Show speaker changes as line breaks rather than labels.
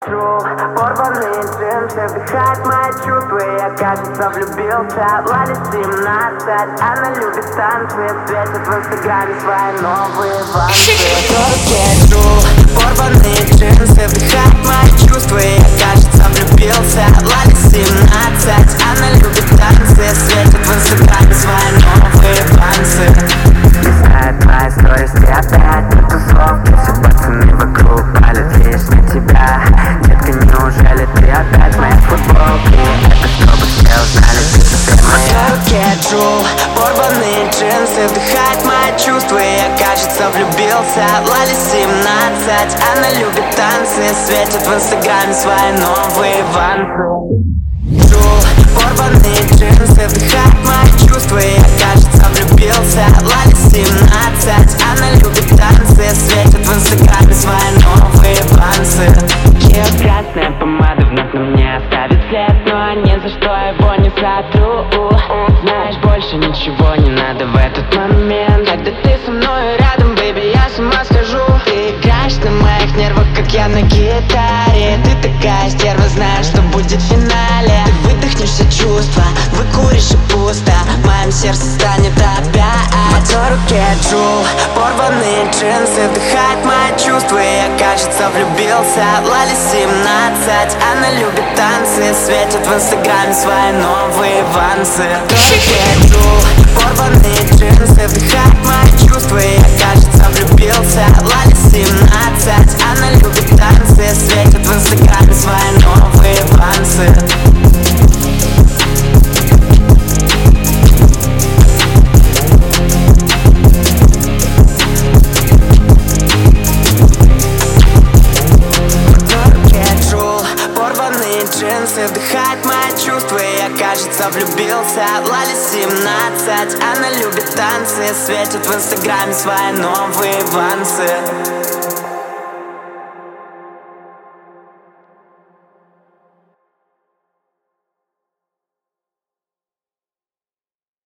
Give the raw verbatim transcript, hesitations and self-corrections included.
Порванные джинсы, вдыхает мои чувства. Я, кажется, влюбился. Лали семнадцать, она любит танцы. Светит в инстаграме свои новые вансы. Порванные джинсы, вдыхает мои чувства. Я, кажется, влюбился. Лали семнадцать, она любит танцы. Светит в инстаграме свои новые вансы. Листает мои сторис, ты опять на тусовке. Все пацаны вокруг палят лишь на тебя. Детка, неужели ты опять моя футболка? Это чтобы все узнали, ты теперь моя. На руке Джул, порванные джинсы, вдыхает мои чувства. Я, кажется, влюбился. Лали семнадцать, она любит танцы. Светит в инстаграме свои новые вансы. Джул, порванные джинсы, вдыхает мои чувства. Я, кажется, влюбился. Лали семнадцать, она любит танцы. Светит в инстаграме свои новые вансы. Ее красная помада вновь на мне оставит след, но ни за что его не сотру. Знаешь, больше ничего не надо в этот момент. Когда ты со мной рядом, бэйби, я с ума схожу. Ты играешь на моих нервах, как я на гитаре. Ты такая стерва, знаешь, что будет в финале. Ты выдохнешь все чувства, выкуришь и пусто. В моем сердце станет опять. В той руке Джул, порванные джинсы, вдыхает мои чувства. Я, кажется, влюбился. Лали семнадцать, она любит танцы. Светит в инстаграме свои новые вансы. В той руке Джул, порванные джинсы, вдыхает мои чувства. Я, кажется, влюбился. Лали семнадцать, она любит танцы. Светит в инстаграме свои новые вансы. Джинсы, вдыхает мои чувства. Я, кажется, влюбился. Лали семнадцать, она любит танцы. Светит в инстаграме свои новые вансы.